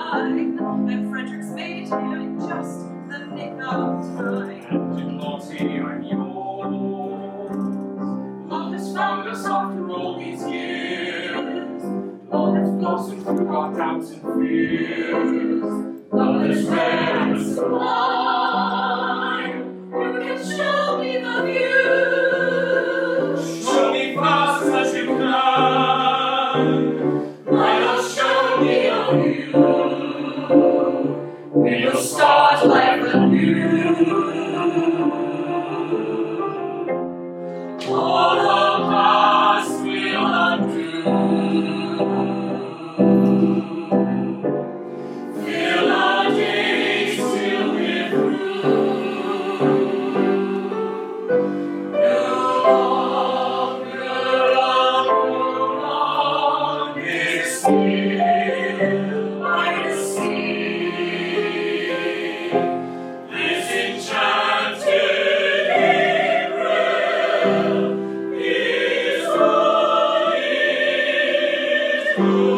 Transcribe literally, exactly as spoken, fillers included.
line, and Frederick's made it here in just the nick of time. Captain Lottie, I'm yours. Love has found us after all these years. Love has blossomed through our doubts and fears. Love has read us sublime. You can show me the view. Show me fast as you can. My love, show me a view. We'll start life anew. All the past we'll undo. Fill our days till we're through. New love, new love, new love is still by the sea. This enchanted April is all it is.